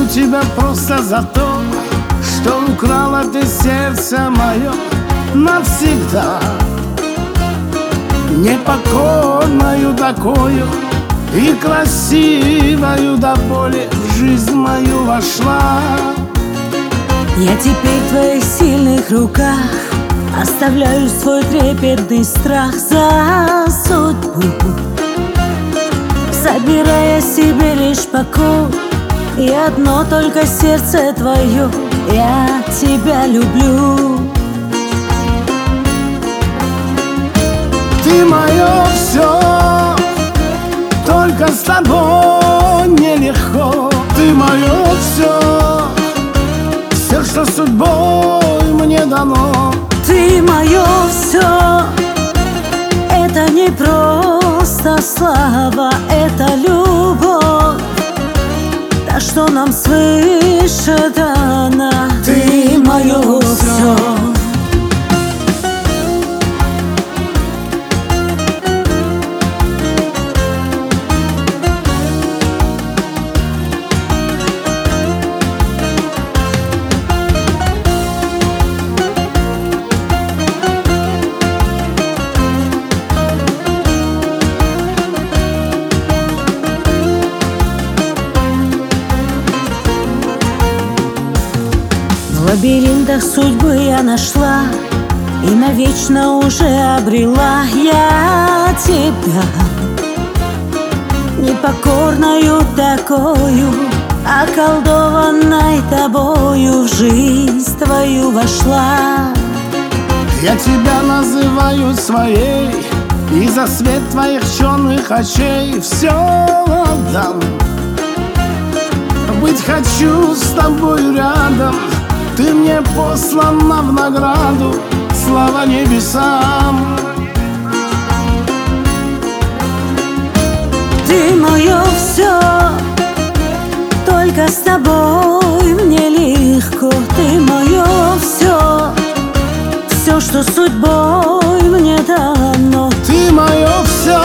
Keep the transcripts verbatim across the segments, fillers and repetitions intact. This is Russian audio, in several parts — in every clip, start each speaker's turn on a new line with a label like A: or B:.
A: тебя просто за то, что украла ты сердце мое навсегда. Непокорною такою и красивою до боли в жизнь мою вошла.
B: Я теперь в твоих сильных руках оставляю свой трепетный страх за судьбу, собирая себе лишь покой и одно только сердце твое. Я тебя люблю.
A: Ты мое все, только с тобой нелегко. Ты мое все, все, что судьбой мне дано.
B: Ты мое все, это не просто слава, это любовь, та, что нам свыше дана. Ты мое все. В лабиринтах судьбы я нашла и навечно уже обрела я тебя, непокорною такою, околдованной тобою в жизнь твою вошла.
A: Я тебя называю своей, и за свет твоих черных очей все отдам. Быть хочу с тобой рядом, ты мне послана в награду, слава небесам.
B: Ты мое все, только с тобой мне легко. Ты мое все, все, что судьбой мне дано.
A: Ты мое все,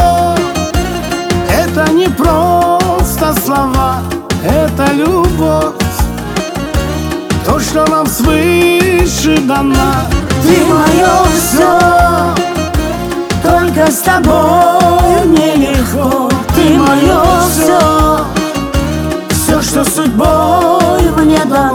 A: это не просто слова, это любовь, то, что нам свыше дана.
B: Ты мое все, только с тобой мне легко. Ты мое все,
A: все, что судьбой мне дано.